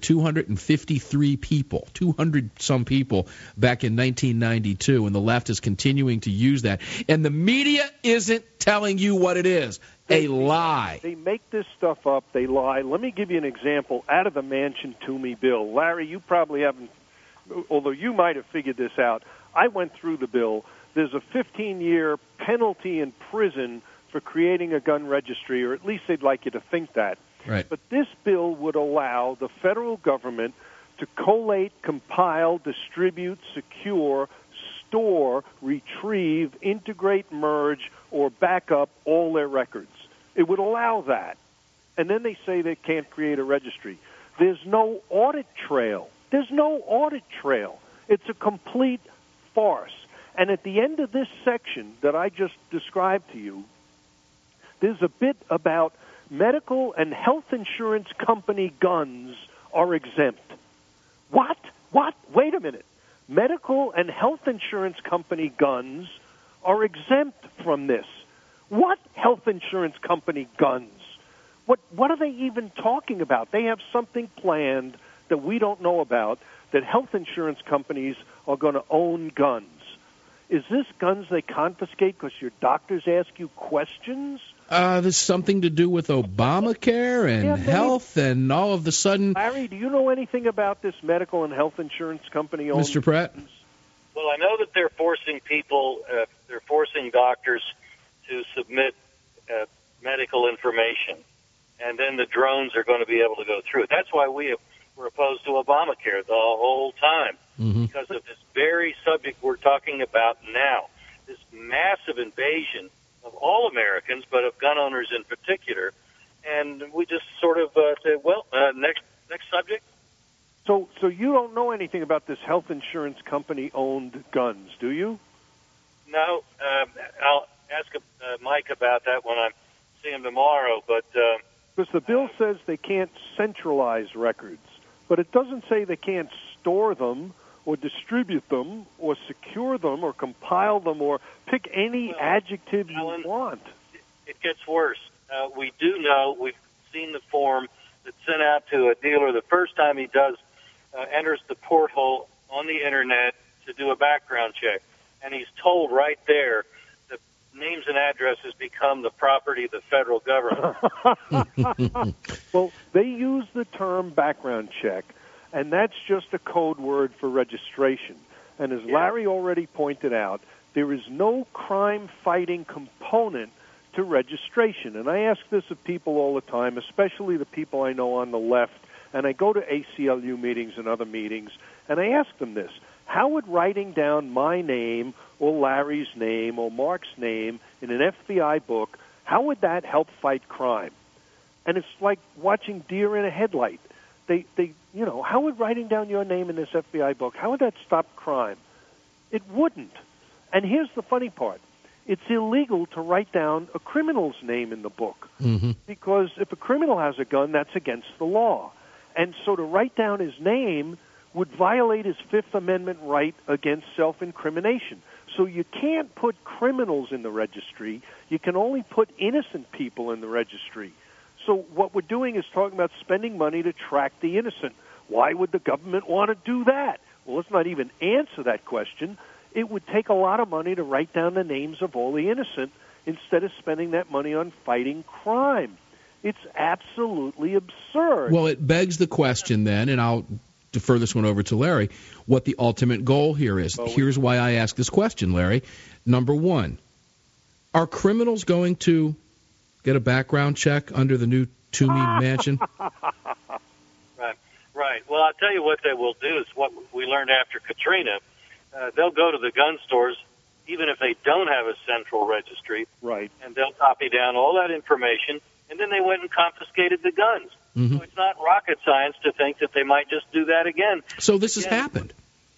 253 people, 200-some people back in 1992, and the left is continuing to use that. And the media isn't telling you what it is. A lie. They make this stuff up. They lie. Let me give you an example out of the Manchin-Toomey bill. Larry, you probably haven't, although you might have figured this out. I went through the bill. There's a 15-year penalty in prison for creating a gun registry, or at least they'd like you to think that. Right. But this bill would allow the federal government to collate, compile, distribute, secure, store, retrieve, integrate, merge, or back up all their records. It would allow that. And then they say they can't create a registry. There's no audit trail. There's no audit trail. It's a complete farce. And at the end of this section that I just described to you, there's a bit about medical and health insurance company guns are exempt. What? Wait a minute. Medical and health insurance company guns are exempt from this. What health insurance company guns? What are they even talking about? They have something planned that we don't know about, that health insurance companies are going to own guns. Is this guns they confiscate because your doctors ask you questions? There's something to do with Obamacare and health, and all of a sudden... Larry, do you know anything about this medical and health insurance company owned? Mr. Pratt? Well, I know that they're forcing they're forcing doctors to submit medical information, and then the drones are going to be able to go through it. That's why we're opposed to Obamacare the whole time, because of this very subject we're talking about now, this massive invasion of all Americans, but of gun owners in particular. And we just sort of said, well, next subject. So you don't know anything about this health insurance company-owned guns, do you? No. I'll ask Mike about that when I see him tomorrow. But because the bill says they can't centralize records, but it doesn't say they can't store them or distribute them or secure them or compile them or pick any adjective you want. It gets worse. We do know, we've seen the form that's sent out to a dealer the first time he enters the porthole on the Internet to do a background check. And he's told right there that names and addresses become the property of the federal government. Well, they use the term background check, and that's just a code word for registration. And as Larry already pointed out, there is no crime-fighting component to registration. And I ask this of people all the time, especially the people I know on the left And I go to ACLU meetings and other meetings, and I ask them this. How would writing down my name or Larry's name or Mark's name in an FBI book, how would that help fight crime? And it's like watching deer in a headlight. How would writing down your name in this FBI book, how would that stop crime? It wouldn't. And here's the funny part. It's illegal to write down a criminal's name in the book because if a criminal has a gun, that's against the law. And so to write down his name would violate his Fifth Amendment right against self-incrimination. So you can't put criminals in the registry. You can only put innocent people in the registry. So what we're doing is talking about spending money to track the innocent. Why would the government want to do that? Well, let's not even answer that question. It would take a lot of money to write down the names of all the innocent instead of spending that money on fighting crime. It's absolutely absurd. Well, it begs the question then, and I'll defer this one over to Larry, what the ultimate goal here is. Here's why I ask this question, Larry. Number one, are criminals going to get a background check under the new Toomey mansion? Right. Well, I'll tell you what they will do is what we learned after Katrina. They'll go to the gun stores, even if they don't have a central registry, right? And they'll copy down all that information, and then they went and confiscated the guns. Mm-hmm. So it's not rocket science to think that they might just do that again. So this has happened.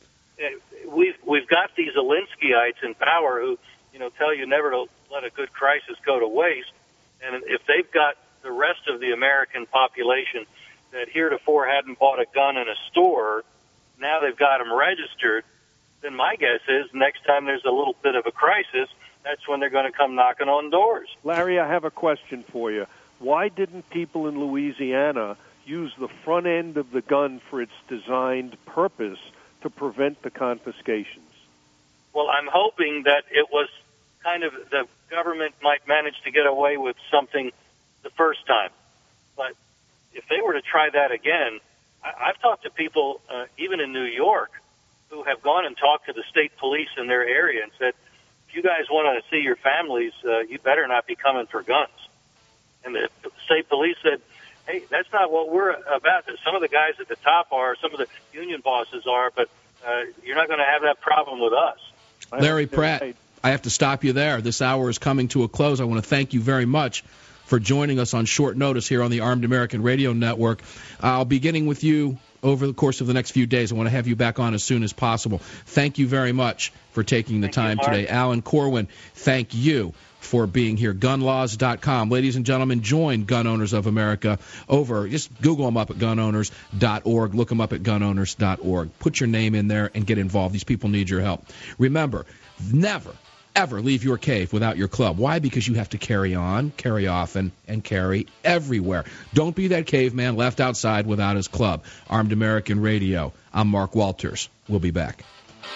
We've got these Alinskyites in power who, tell you never to let a good crisis go to waste. And if they've got the rest of the American population that heretofore hadn't bought a gun in a store, now they've got them registered, then my guess is next time there's a little bit of a crisis, that's when they're going to come knocking on doors. Larry, I have a question for you. Why didn't people in Louisiana use the front end of the gun for its designed purpose to prevent the confiscations? Well, I'm hoping that it was kind of the government might manage to get away with something the first time. But if they were to try that again, I've talked to people, even in New York, who have gone and talked to the state police in their area and said, if you guys want to see your families, you better not be coming for guns. And the state police said, hey, that's not what we're about. Some of the guys at the top are, some of the union bosses are, but you're not going to have that problem with us. Larry Pratt, I have to stop you there. This hour is coming to a close. I want to thank you very much for joining us on short notice here on the Armed American Radio Network. I'll be getting with you over the course of the next few days. I want to have you back on as soon as possible. Thank you very much for taking the time today. Alan Corwin, thank you for being here. Gunlaws.com. Ladies and gentlemen, join Gun Owners of America over. Just Google them up at gunowners.org. Look them up at gunowners.org. Put your name in there and get involved. These people need your help. Remember, never, ever leave your cave without your club. Why? Because you have to carry on, carry often, and carry everywhere. Don't be that caveman left outside without his club. Armed American Radio. I'm Mark Walters. We'll be back.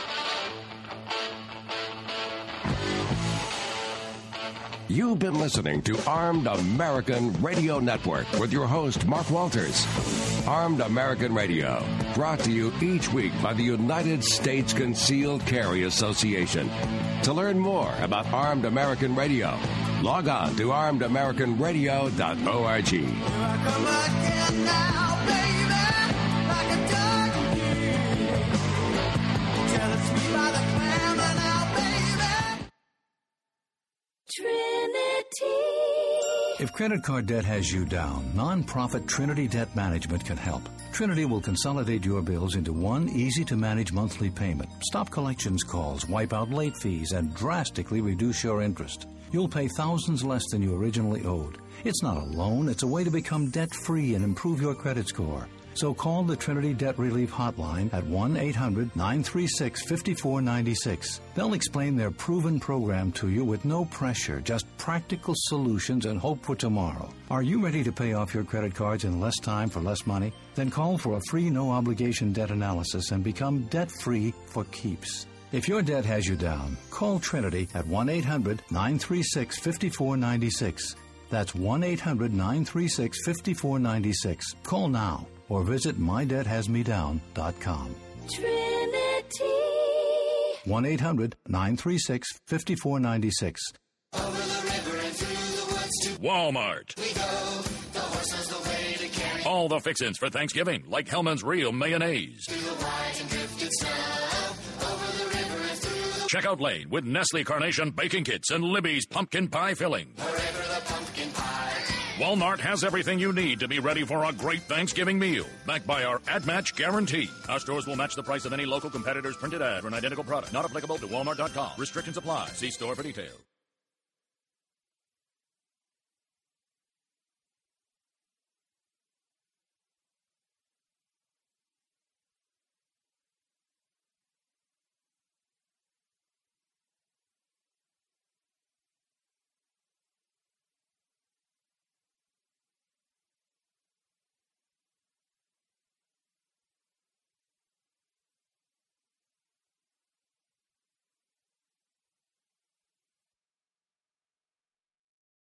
You've been listening to Armed American Radio Network with your host, Mark Walters. Armed American Radio, brought to you each week by the United States Concealed Carry Association. To learn more about Armed American Radio, log on to armedamericanradio.org. If credit card debt has you down, nonprofit Trinity Debt Management can help. Trinity will consolidate your bills into one easy-to-manage monthly payment, stop collections calls, wipe out late fees, and drastically reduce your interest. You'll pay thousands less than you originally owed. It's not a loan, it's a way to become debt-free and improve your credit score. So call the Trinity Debt Relief Hotline at 1-800-936-5496. They'll explain their proven program to you with no pressure, just practical solutions and hope for tomorrow. Are you ready to pay off your credit cards in less time for less money? Then call for a free no-obligation debt analysis and become debt-free for keeps. If your debt has you down, call Trinity at 1-800-936-5496. That's 1-800-936-5496. Call now. Or visit mydebthasmedown.com. Trinity. 1-800-936-5496. Over the river and through the woods to Walmart. we go. The horse knows the way to carry all the fixins for Thanksgiving, like Hellman's Real Mayonnaise. Checkout lane with Nestle Carnation Baking Kits and Libby's Pumpkin Pie Filling. Walmart has everything you need to be ready for a great Thanksgiving meal, backed by our ad-match guarantee. Our stores will match the price of any local competitor's printed ad for an identical product. Not applicable to Walmart.com. Restrictions apply. See store for details.